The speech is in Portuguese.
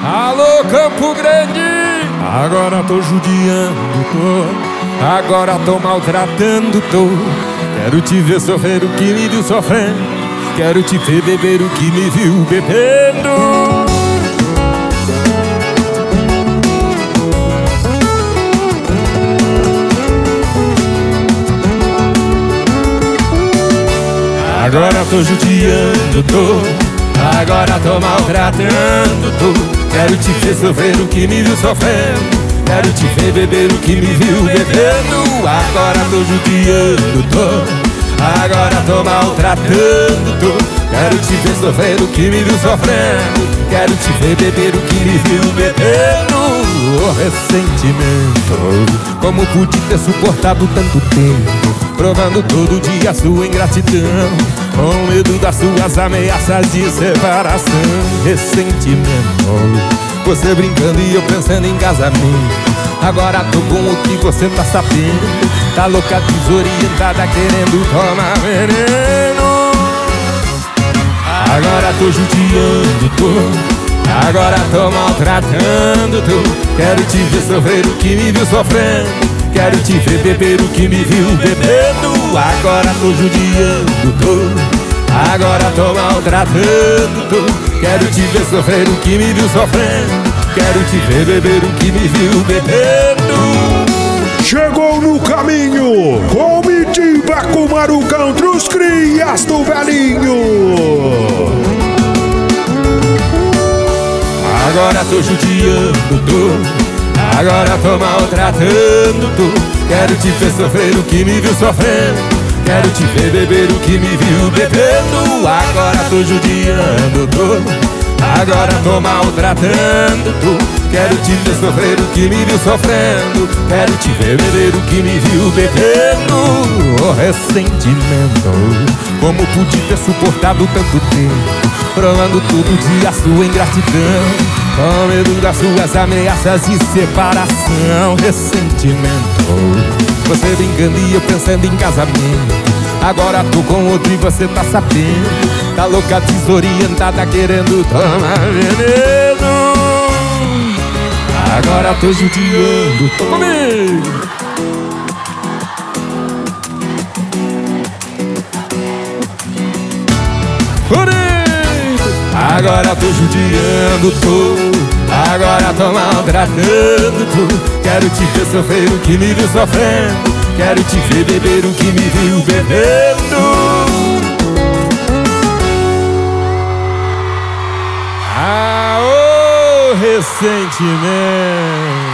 Alô, Campo Grande! Agora tô judiando, tô. Agora tô maltratando, tô. Quero te ver sofrer o que me viu sofrendo. Quero te ver beber o que me viu bebendo. Agora tô judiando, tô. Agora tô maltratando, tô. Quero te ver sofrer o que me viu sofrendo. Quero te ver beber o que me viu bebendo. Agora tô judiando, tô. Agora tô maltratando, tô. Quero te ver sofrer o que me viu sofrendo. Quero te ver beber o que me viu bebendo. Oh, ressentimento, como pude ter suportado tanto tempo, provando todo dia a sua ingratidão, com medo das suas ameaças de separação. Ressentimento, você brincando e eu pensando em casamento. Agora tô com o que você tá sabendo. Tá louca, desorientada, querendo tomar veneno. Agora tô judiando, tô. Agora tô maltratando, tô. Quero te ver sofrer o que me viu sofrendo. Quero te ver beber o que me viu bebendo. Agora tô judiando, tô. Agora tô maltratando, tô. Quero te ver sofrer o que me viu sofrendo. Quero te ver beber o que me viu bebendo. Chegou no caminho, comitiva com Marucão dos crias do velhinho. Agora tô judiando, tô. Agora tô maltratando, tô. Quero te ver sofrer o que me viu sofrendo. Quero te ver beber o que me viu bebendo. Agora tô judiando, tô. Agora tô maltratando, tô. Quero te ver sofrer o que me viu sofrendo. Quero te ver beber o que me viu bebendo. Oh, ressentimento, como pude ter suportado tanto tempo, provando todo dia a sua ingratidão, com medo das suas ameaças de separação. Ressentimento, você brincando e eu pensando em casamento. Agora tô com outro e você tá sabendo. Tá louca, desorientada, querendo tomar veneno. Agora tô judiando, tô comigo. Agora tô judiando, tô. Agora tô maltratando, tô. Quero te ver sofrer o que me viu sofrendo. Quero te ver beber o que me viu bebendo. Ah, oh, ressentimento.